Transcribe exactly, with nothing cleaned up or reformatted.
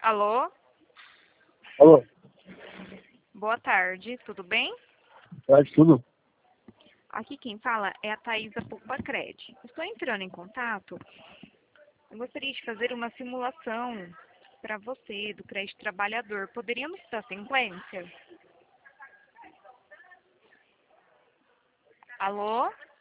Alô? Alô, Boa tarde, tudo bem? faz tudo? Aqui quem fala é a Thaisa Pupacred. Estou entrando em contato. Eu gostaria de fazer uma simulação para você do crédito trabalhador. Poderíamos dar sequência? Alô?